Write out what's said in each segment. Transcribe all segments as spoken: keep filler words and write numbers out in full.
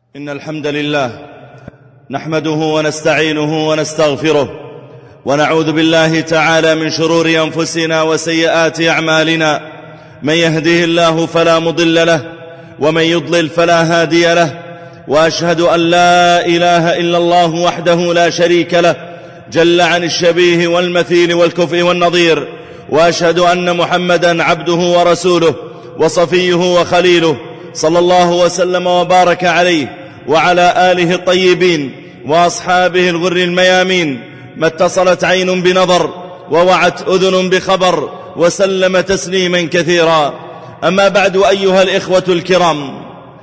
إن الحمد لله نحمده ونستعينه ونستغفره ونعوذ بالله تعالى من شرور أنفسنا وسيئات أعمالنا. من يهده الله فلا مضل له ومن يضلل فلا هادي له، وأشهد أن لا إله إلا الله وحده لا شريك له جل عن الشبيه والمثيل والكفء والنظير، وأشهد أن محمدا عبده ورسوله وصفيه وخليله صلى الله وسلم وبارك عليه وعلى آله الطيبين وأصحابه الغر الميامين. ما اتصلت عين بنظر ووعت أذن بخبر وسلم تسليما كثيرا. أما بعد، أيها الإخوة الكرام،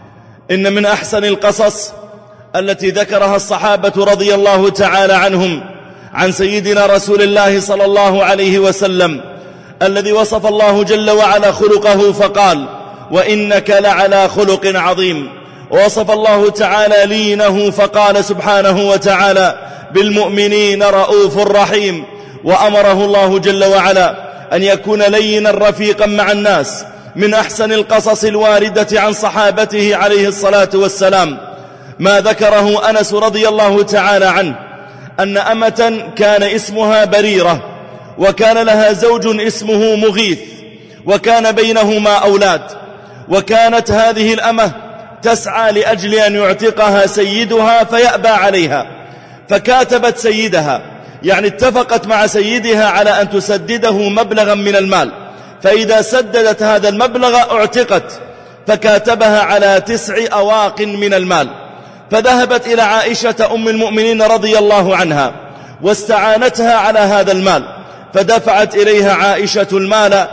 إن من أحسن القصص التي ذكرها الصحابة رضي الله تعالى عنهم عن سيدنا رسول الله صلى الله عليه وسلم الذي وصف الله جل وعلا خلقه فقال: وإنك لعلى خلق عظيم. ووصف الله تعالى لينه فقال سبحانه وتعالى: بالمؤمنين رؤوف رحيم. وأمره الله جل وعلا أن يكون لينا رفيقا مع الناس. من أحسن القصص الواردة عن صحابته عليه الصلاة والسلام ما ذكره أنس رضي الله تعالى عنه أن أمة كان اسمها بريرة، وكان لها زوج اسمه مغيث، وكان بينهما أولاد. وكانت هذه الأمة تسعى لأجل أن يعتقها سيدها فيأبى عليها، فكاتبت سيدها، يعني اتفقت مع سيدها على أن تسدده مبلغا من المال، فإذا سددت هذا المبلغ اعتقت، فكاتبها على تسع أواق من المال. فذهبت إلى عائشة أم المؤمنين رضي الله عنها واستعانتها على هذا المال، فدفعت إليها عائشة المال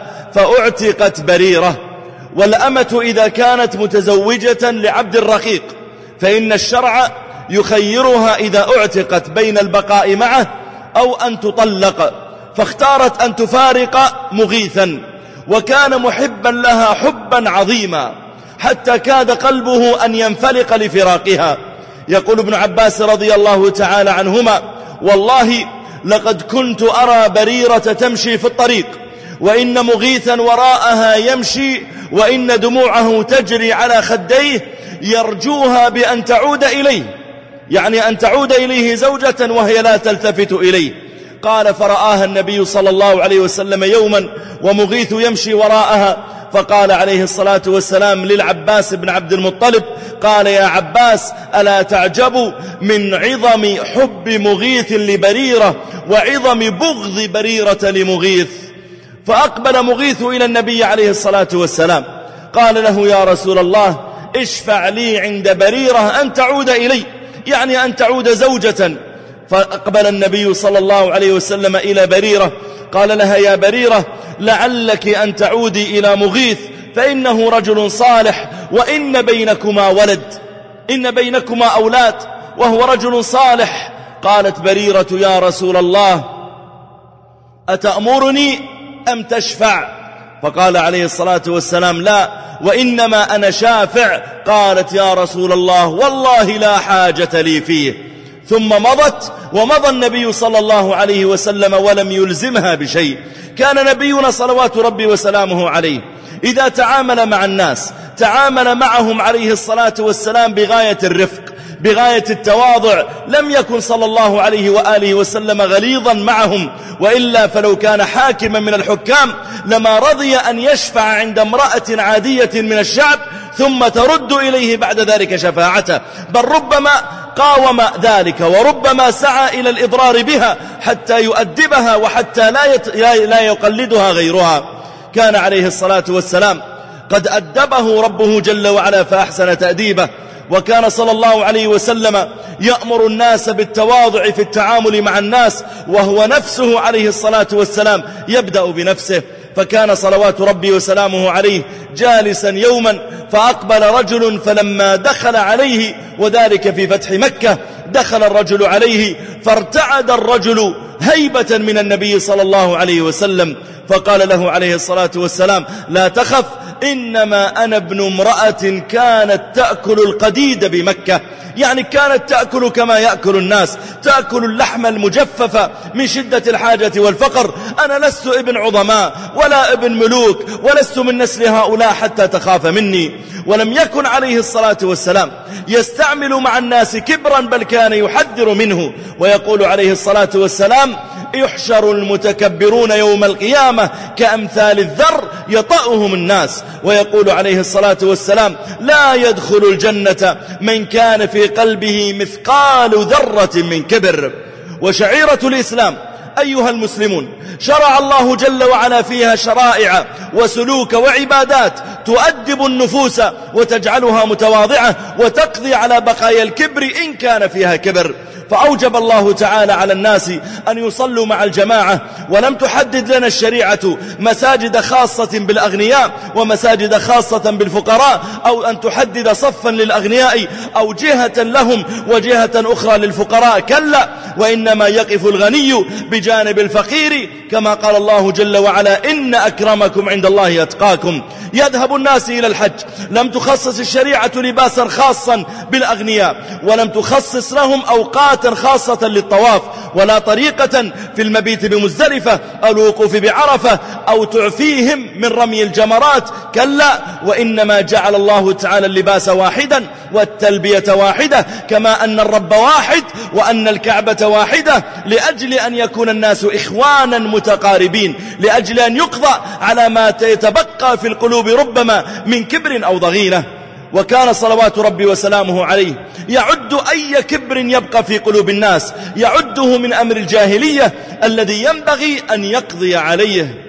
فاعتقت بريرة. والأمة إذا كانت متزوجة لعبد الرقيق فإن الشرع يخيرها إذا اعتقت بين البقاء معه أو أن تطلق، فاختارت أن تفارق مغيثا، وكان محبا لها حبا عظيما حتى كاد قلبه أن ينفلق لفراقها. يقول ابن عباس رضي الله تعالى عنهما: والله لقد كنت أرى بريرة تمشي في الطريق وإن مغيثا وراءها يمشي وإن دموعه تجري على خديه يرجوها بأن تعود إليه، يعني أن تعود إليه زوجة وهي لا تلتفت إليه. قال: فرآها النبي صلى الله عليه وسلم يوما ومغيث يمشي وراءها، فقال عليه الصلاة والسلام للعباس بن عبد المطلب، قال: يا عباس، ألا تعجب من عظم حب مغيث لبريرة وعظم بغض بريرة لمغيث؟ فأقبل مغيث إلى النبي عليه الصلاة والسلام، قال له: يا رسول الله، اشفع لي عند بريرة أن تعود إلي، يعني أن تعود زوجة. فأقبل النبي صلى الله عليه وسلم إلى بريرة، قال لها: يا بريرة، لعلك أن تعودي إلى مغيث فإنه رجل صالح وإن بينكما ولد، إن بينكما أولاد وهو رجل صالح. قالت بريرة: يا رسول الله، أتأمرني أم تشفع؟ فقال عليه الصلاة والسلام: لا، وإنما أنا شافع. قالت: يا رسول الله، والله لا حاجة لي فيه. ثم مضت، ومضى النبي صلى الله عليه وسلم ولم يلزمها بشيء. كان نبينا صلوات ربي وسلامه عليه إذا تعامل مع الناس تعامل معهم عليه الصلاة والسلام بغاية الرفق، بغاية التواضع. لم يكن صلى الله عليه وآله وسلم غليظا معهم، وإلا فلو كان حاكما من الحكام لما رضي أن يشفع عند امرأة عادية من الشعب ثم ترد إليه بعد ذلك شفاعته، بل ربما قاوم ذلك وربما سعى إلى الإضرار بها حتى يؤدبها وحتى لا, يت... لا يقلدها غيرها. كان عليه الصلاة والسلام قد أدبه ربه جل وعلا فأحسن تأديبه، وكان صلى الله عليه وسلم يأمر الناس بالتواضع في التعامل مع الناس، وهو نفسه عليه الصلاة والسلام يبدأ بنفسه. فكان صلوات ربي وسلامه عليه جالسا يوما فأقبل رجل، فلما دخل عليه، وذلك في فتح مكة، دخل الرجل عليه فارتعد الرجل هيبة من النبي صلى الله عليه وسلم، فقال له عليه الصلاة والسلام: لا تخف، إنما أنا ابن امرأة كانت تأكل القديد بمكة، يعني كانت تأكل كما يأكل الناس، تأكل اللحم المجفف من شدة الحاجة والفقر. أنا لست ابن عظماء ولا ابن ملوك، ولست من نسل هؤلاء حتى تخاف مني. ولم يكن عليه الصلاة والسلام يستعمل مع الناس كبرا، بل كان يحذر منه، ويقول عليه الصلاة والسلام: يحشر المتكبرون يوم القيامة كأمثال الذر يطأهم الناس. ويقول عليه الصلاة والسلام: لا يدخل الجنة من كان في قلبه مثقال ذرة من كبر. وشعيرة الإسلام أيها المسلمون شرع الله جل وعلا فيها شرائع وسلوك وعبادات تؤدب النفوس وتجعلها متواضعة وتقضي على بقايا الكبر إن كان فيها كبر. فأوجب الله تعالى على الناس أن يصلوا مع الجماعة، ولم تحدد لنا الشريعة مساجد خاصة بالأغنياء ومساجد خاصة بالفقراء، أو أن تحدد صفا للأغنياء أو جهة لهم وجهة أخرى للفقراء، كلا، وإنما يقف الغني بجانب الفقير، كما قال الله جل وعلا: إن أكرمكم عند الله أتقاكم. يذهب الناس إلى الحج، لم تخصص الشريعة لباسا خاصا بالأغنياء، ولم تخصص لهم أوقاتا خاصة للطواف، ولا طريقة في المبيت بمزدلفة أو الوقوف بعرفة أو تعفيهم من رمي الجمرات، كلا، وإنما جعل الله تعالى اللباس واحدا والتلبية واحدة، كما أن الرب واحد وأن الكعبة واحدة، لأجل أن يكون الناس إخوانا متقاربين، لأجل أن يقضى على ما يتبقى في القلوب ربما من كبر أو ضغينة. وكان صلوات ربي وسلامه عليه يعد أي كبر يبقى في قلوب الناس، يعده من أمر الجاهلية الذي ينبغي أن يقضي عليه.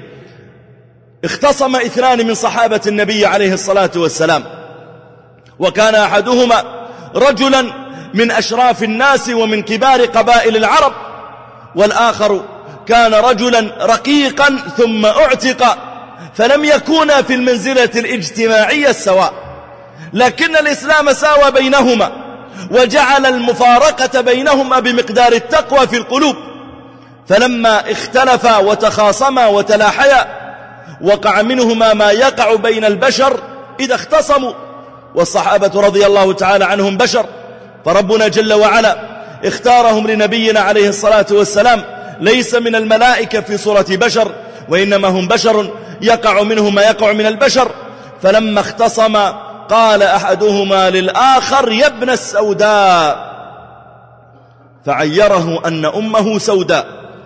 اختصم اثنان من صحابة النبي عليه الصلاة والسلام، وكان أحدهما رجلا من أشراف الناس ومن كبار قبائل العرب، والآخر كان رجلا رقيقا ثم اعتق، فلم يكونا في المنزلة الاجتماعية السواء، لكن الإسلام ساوى بينهما وجعل المفارقة بينهما بمقدار التقوى في القلوب. فلما اختلفا وتخاصما وتلاحيا وقع منهما ما يقع بين البشر إذا اختصموا، والصحابة رضي الله تعالى عنهم بشر، فربنا جل وعلا اختارهم لنبينا عليه الصلاة والسلام ليس من الملائكة في صورة بشر، وإنما هم بشر يقع منهم ما يقع من البشر. فلما اختصما قال أحدهما للآخر: يا ابن السوداء، فعيره أن أمه سوداء،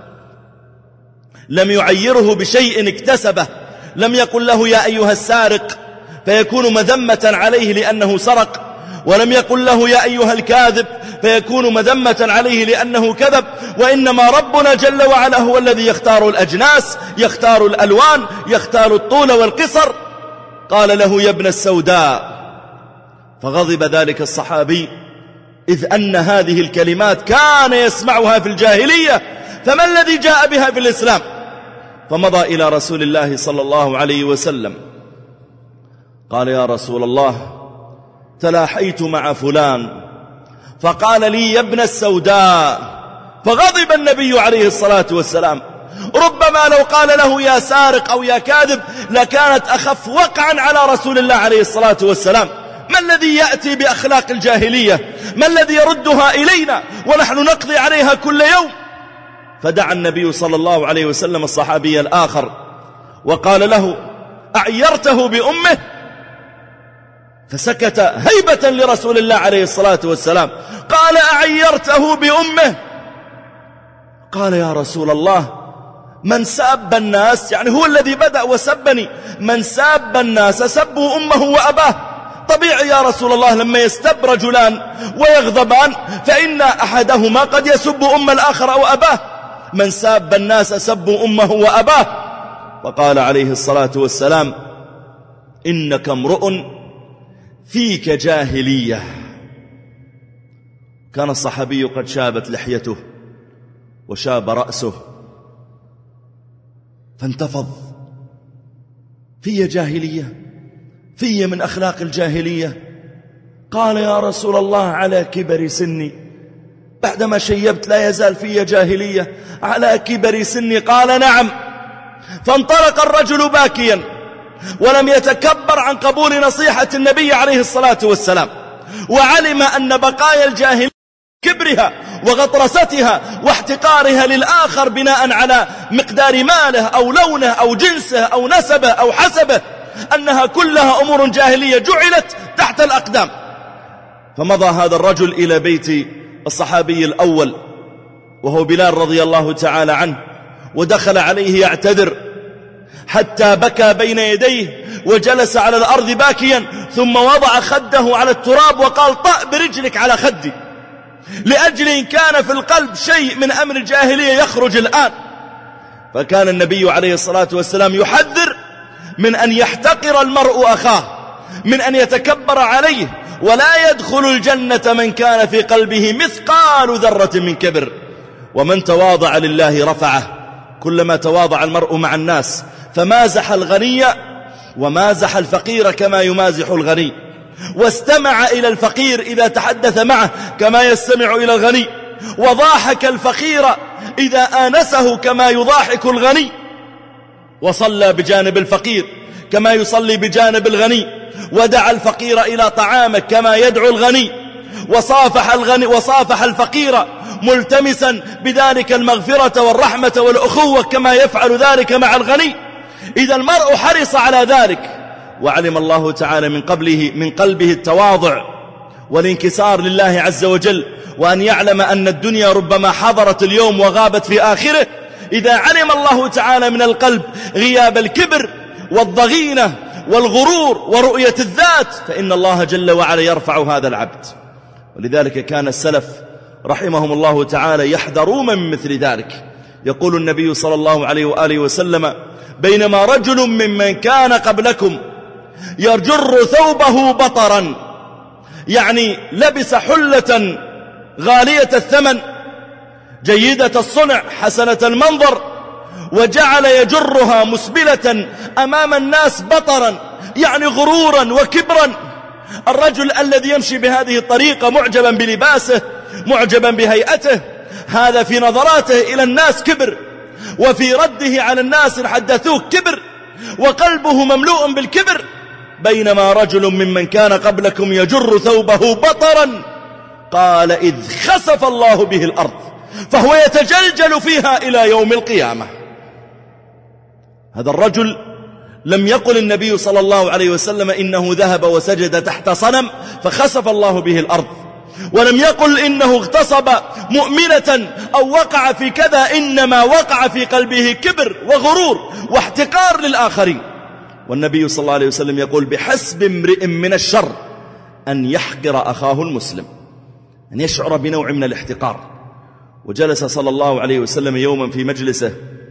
لم يعيره بشيء اكتسبه، لم يقل له يا أيها السارق فيكون مذمة عليه لأنه سرق، ولم يقل له يا أيها الكاذب فيكون مذمة عليه لأنه كذب، وإنما ربنا جل وعلا هو الذي يختار الأجناس، يختار الألوان، يختار الطول والقصر. قال له: يا ابن السوداء. فغضب ذلك الصحابي، إذ أن هذه الكلمات كان يسمعها في الجاهلية، فما الذي جاء بها في الإسلام؟ فمضى إلى رسول الله صلى الله عليه وسلم قال: يا رسول الله، تلاحيت مع فلان فقال لي يا ابن السوداء. فغضب النبي عليه الصلاة والسلام. ربما لو قال له يا سارق أو يا كاذب لكانت أخف وقعا على رسول الله عليه الصلاة والسلام. ما الذي يأتي بأخلاق الجاهلية؟ ما الذي يردها إلينا ونحن نقضي عليها كل يوم؟ فدعا النبي صلى الله عليه وسلم الصحابي الآخر وقال له: أعيرته بأمه؟ فسكت هيبة لرسول الله عليه الصلاة والسلام. قال: أعيرته بأمه؟ قال: يا رسول الله، من ساب الناس، يعني هو الذي بدأ وسبني، من ساب الناس سبوا أمه وأباه. طبيعي يا رسول الله لما يستب رجلان ويغضبان فإن أحدهما قد يسب أم الآخر أو أباه. من ساب الناس سبوا أمه وأباه. فقال عليه الصلاة والسلام: إنك امرؤ فيك جاهلية. كان الصحابي قد شابت لحيته وشاب رأسه، فانتفض: في جاهلية، في من أخلاق الجاهلية. قال: يا رسول الله، على كبر سني، بعدما شيبت لا يزال في جاهلية على كبر سني. قال: نعم. فانطلق الرجل باكيا ولم يتكبر عن قبول نصيحة النبي عليه الصلاة والسلام، وعلم أن بقايا الجاهلية كبرها وغطرستها واحتقارها للآخر بناء على مقدار ماله أو لونه أو جنسه أو نسبه أو حسبه، أنها كلها أمور جاهلية جعلت تحت الأقدام. فمضى هذا الرجل إلى بيت الصحابي الأول وهو بلال رضي الله تعالى عنه، ودخل عليه يعتذر حتى بكى بين يديه وجلس على الأرض باكيا، ثم وضع خده على التراب وقال: طأ برجلك على خدي، لأجل إن كان في القلب شيء من أمر الجاهلية يخرج الآن. فكان النبي عليه الصلاة والسلام يحذر من أن يحتقر المرء أخاه، من أن يتكبر عليه، ولا يدخل الجنة من كان في قلبه مثقال ذرة من كبر. ومن تواضع لله رفعه. كلما تواضع المرء مع الناس فمازح الغني ومازح الفقير كما يمازح الغني، واستمع إلى الفقير إذا تحدث معه كما يستمع إلى الغني، وضاحك الفقير إذا آنسه كما يضاحك الغني، وصلى بجانب الفقير كما يصلي بجانب الغني، ودعا الفقير إلى طعامه كما يدعو الغني، وصافح الغني وصافح الفقير ملتمسا بذلك المغفرة والرحمة والأخوة كما يفعل ذلك مع الغني. إذا المرء حرص على ذلك، وعلم الله تعالى من قبله من قلبه التواضع والانكسار لله عز وجل، وأن يعلم أن الدنيا ربما حضرت اليوم وغابت في آخره. إذا علم الله تعالى من القلب غياب الكبر والضغينة والغرور ورؤية الذات، فإن الله جل وعلا يرفع هذا العبد. ولذلك كان السلف رحمهم الله تعالى يحذرون من مثل ذلك. يقول النبي صلى الله عليه وآله وسلم: بينما رجل ممن كان قبلكم يجر ثوبه بطرا، يعني لبس حلة غالية الثمن جيدة الصنع حسنة المنظر، وجعل يجرها مسبلة أمام الناس بطرا، يعني غرورا وكبرا. الرجل الذي يمشي بهذه الطريقة معجبا بلباسه معجبا بهيئته، هذا في نظراته إلى الناس كبر، وفي رده على الناس إن حدثوه كبر، وقلبه مملوء بالكبر. بينما رجل ممن كان قبلكم يجر ثوبه بطرا، قال: إذ خسف الله به الأرض فهو يتجلجل فيها إلى يوم القيامة. هذا الرجل لم يقل النبي صلى الله عليه وسلم إنه ذهب وسجد تحت صنم فخسف الله به الأرض، ولم يقل إنه اغتصب مؤمنة أو وقع في كذا، إنما وقع في قلبه كبر وغرور واحتقار للآخرين. والنبي صلى الله عليه وسلم يقول: بحسب امرئ من الشر أن يحقر أخاه المسلم، أن يشعر بنوع من الاحتقار. وجلس صلى الله عليه وسلم يوما في مجلسه،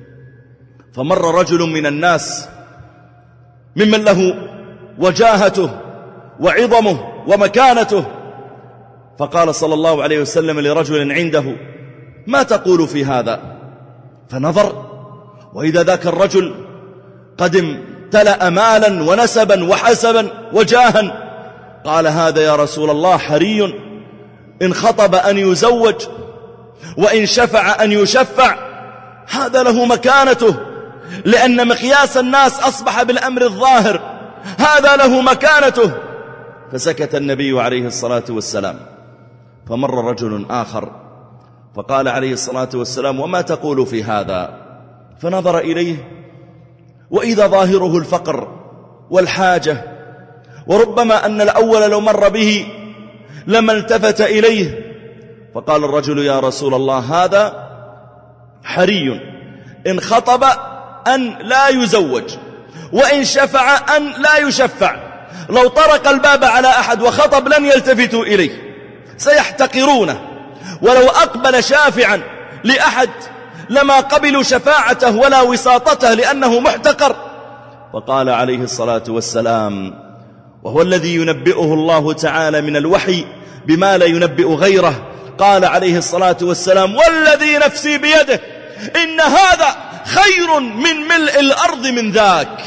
فمر رجل من الناس ممن له وجاهته وعظمه ومكانته، فقال صلى الله عليه وسلم لرجل عنده: ما تقول في هذا؟ فنظر، وإذا ذاك الرجل قد امتلأ مالا ونسبا وحسبا وجاها. قال: هذا يا رسول الله حري إن خطب أن يزوج، وإن شفع أن يشفع، هذا له مكانته، لأن مقياس الناس أصبح بالأمر الظاهر، هذا له مكانته. فسكت النبي عليه الصلاة والسلام. فمر رجل آخر فقال عليه الصلاة والسلام: وما تقول في هذا؟ فنظر إليه، وإذا ظاهره الفقر والحاجة، وربما أن الأول لو مر به لما التفت إليه. فقال الرجل: يا رسول الله، هذا حري إن خطب أن لا يزوج، وإن شفع أن لا يشفع. لو طرق الباب على أحد وخطب لن يلتفتوا إليه، سيحتقرونه، ولو أقبل شافعا لأحد لما قبلوا شفاعته ولا وساطته لأنه محتقر. فقال عليه الصلاة والسلام، وهو الذي ينبئه الله تعالى من الوحي بما لا ينبئ غيره، قال عليه الصلاة والسلام: والذي نفسي بيده إن هذا خير من ملء الأرض من ذاك.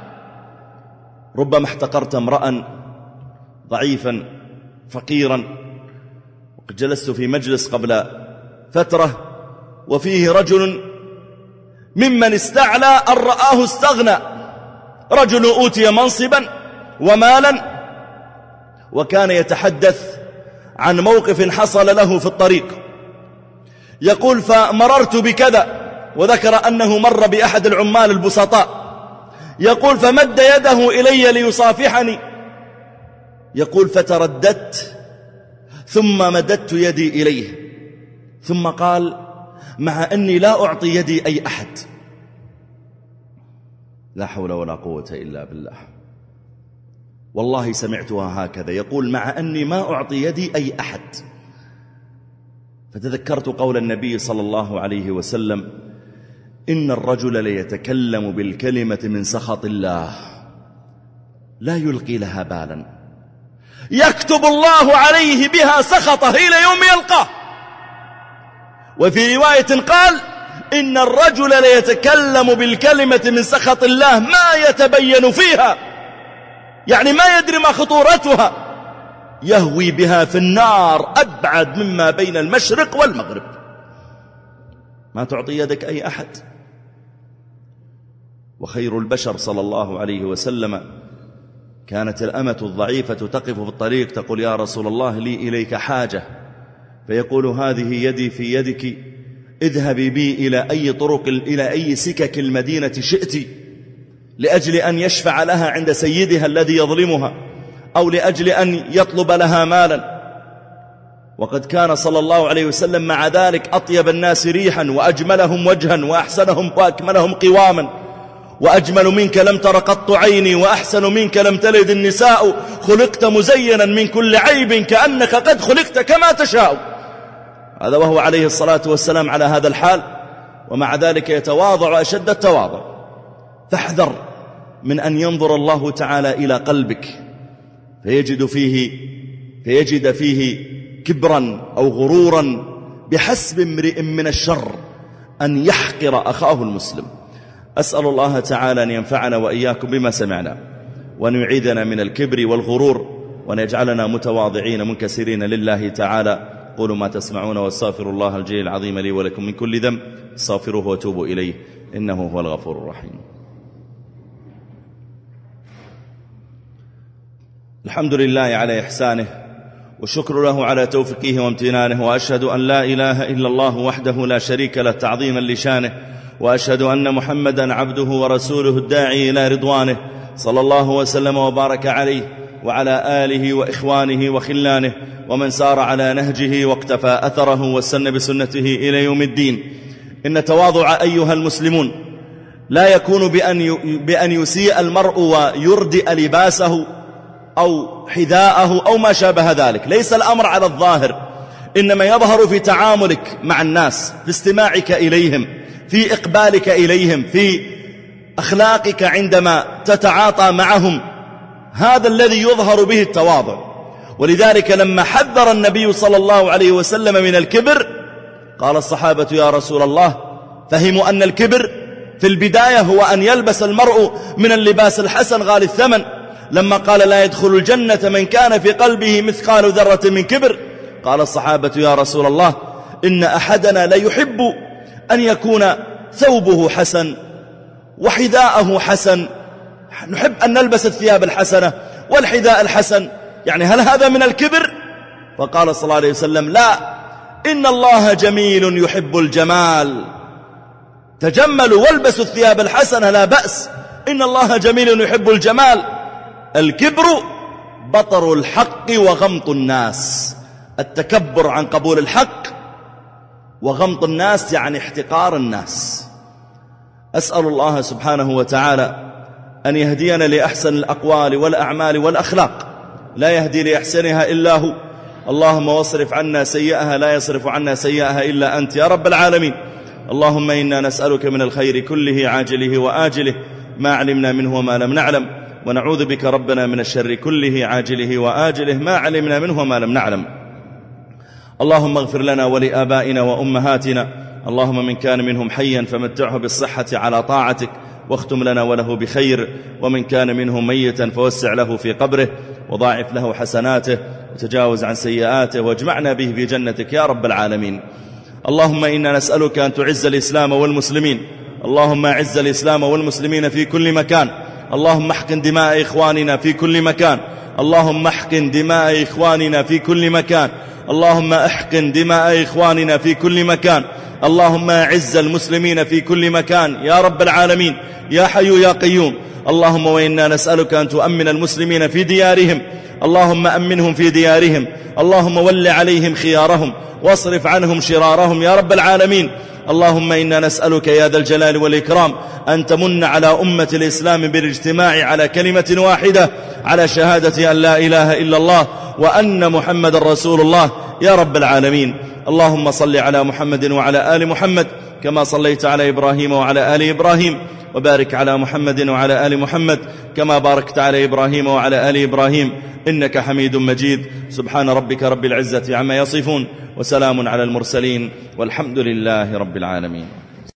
ربما احتقرت امرأ ضعيفا فقيرا. وقد جلست في مجلس قبل فترة وفيه رجل ممن استعلى أن رآه استغنى، رجل أوتي منصبا ومالا وكان يتحدث عن موقف حصل له في الطريق، يقول فمررت بكذا، وذكر أنه مر بأحد العمال البسطاء، يقول فمد يده إلي ليصافحني، يقول فترددت ثم مددت يدي إليه، ثم قال مع أني لا أعطي يدي أي أحد. لا حول ولا قوة إلا بالله، والله سمعتها هكذا، يقول مع أني ما أعطي يدي أي أحد. فتذكرت قول النبي صلى الله عليه وسلم إن الرجل ليتكلم بالكلمة من سخط الله لا يلقي لها بالا يكتب الله عليه بها سخطه إلى يوم يلقاه. وفي رواية قال إن الرجل ليتكلم بالكلمة من سخط الله ما يتبين فيها، يعني ما يدري ما خطورتها، يهوي بها في النار أبعد مما بين المشرق والمغرب. ما تعطي يدك أي أحد. وخير البشر صلى الله عليه وسلم كانت الأمة الضعيفة تقف في الطريق تقول يا رسول الله لي إليك حاجة، فيقول هذه يدي في يدك، اذهبي بي إلى أي طرق إلى أي سكك المدينة شئت، لأجل أن يشفع لها عند سيدها الذي يظلمها، أو لأجل أن يطلب لها مالا. وقد كان صلى الله عليه وسلم مع ذلك أطيب الناس ريحا وأجملهم وجها وأحسنهم وأكملهم قواما، وأجمل منك لم تر قط عيني وأحسن منك لم تلد النساء، خلقت مزينا من كل عيب كأنك قد خلقت كما تشاء. هذا وهو عليه الصلاة والسلام على هذا الحال، ومع ذلك يتواضع أشد التواضع. فاحذر من أن ينظر الله تعالى إلى قلبك فيجد فيه, فيجد فيه كبرا أو غرورا، بحسب امرئ من الشر أن يحقر أخاه المسلم. أسأل الله تعالى أن ينفعنا وإياكم بما سمعنا، وأن يعيذنا من الكبر والغرور، وأن يجعلنا متواضعين منكسرين لله تعالى. قولوا ما تسمعون، واستغفر الله الجليل العظيم لي ولكم من كل ذنب، استغفروه وتوبوا إليه إنه هو الغفور الرحيم. الحمد لله على إحسانه، والشكر له على توفيقه وامتنانه، وأشهد أن لا إله إلا الله وحده لا شريك له تعظيما لشانه، وأشهد أن محمدا عبده ورسوله الداعي إلى رضوانه، صلى الله وسلم وبارك عليه وعلى آله وإخوانه وخلانه ومن سار على نهجه واقتفى أثره واستنى بسنته إلى يوم الدين. إن تواضع أيها المسلمون لا يكون بأن بأن يسيء المرء ويردئ لباسه أو حذاءه أو ما شابه ذلك. ليس الأمر على الظاهر، إنما يظهر في تعاملك مع الناس، في استماعك إليهم، في إقبالك إليهم، في أخلاقك عندما تتعاطى معهم. هذا الذي يظهر به التواضع. ولذلك لما حذر النبي صلى الله عليه وسلم من الكبر قال الصحابة يا رسول الله، فهموا أن الكبر في البداية هو أن يلبس المرء من اللباس الحسن غالي الثمن. لما قال لا يدخل الجنة من كان في قلبه مثقال ذرة من كبر، قال الصحابة يا رسول الله إن أحدنا لا يحب أن يكون ثوبه حسن وحذاءه حسن، نحب أن نلبس الثياب الحسنة والحذاء الحسن، يعني هل هذا من الكبر؟ فقال صلى الله عليه وسلم لا، إن الله جميل يحب الجمال، تجملوا والبسوا الثياب الحسنة لا بأس، إن الله جميل يحب الجمال. الكبر بطر الحق وغمط الناس، التكبر عن قبول الحق، وغمط الناس يعني احتقار الناس. أسأل الله سبحانه وتعالى أن يهدينا لأحسن الأقوال والأعمال والأخلاق، لا يهدي لأحسنها إلا هو. اللهم واصرف عنا سيئها، لا يصرف عنا سيئها إلا أنت يا رب العالمين. اللهم إنا نسألك من الخير كله عاجله وآجله ما علمنا منه وما لم نعلم، ونعوذ بك ربنا من الشر كله عاجله وآجله ما علمنا منه وما لم نعلم. اللهم اغفر لنا ولآبائنا وأمهاتنا، اللهم من كان منهم حيا فمتعه بالصحة على طاعتك واختم لنا وله بخير، ومن كان منهم ميتا فوسع له في قبره وضاعف له حسناته وتجاوز عن سيئاته، واجمعنا به في جنتك يا رب العالمين. اللهم إنا نسألك أن تعز الإسلام والمسلمين، اللهم أعز الإسلام والمسلمين في كل مكان، اللهم احقن دماء إخواننا في كل مكان اللهم احقن دماء إخواننا في كل مكان اللهم احقن دماء إخواننا في كل مكان اللهم أعز المسلمين في كل مكان يا رب العالمين يا حي يا قيوم. اللهم وإنا نسألك أن تؤمن المسلمين في ديارهم اللهم أمنهم في ديارهم اللهم ول عليهم خيارهم واصرف عنهم شرارهم يا رب العالمين. اللهم إنا نسألك يا ذا الجلال والإكرام أن تمن على أمة الإسلام بالاجتماع على كلمة واحدة على شهادة أن لا إله إلا الله وأن محمد رسول الله يا رب العالمين. اللهم صل على محمد وعلى آل محمد كما صليت على إبراهيم وعلى آل إبراهيم وبارك على محمد وعلى آل محمد كما باركت على إبراهيم وعلى آل إبراهيم إنك حميد مجيد. سبحان ربك رب العزة عما يصفون وسلام على المرسلين والحمد لله رب العالمين.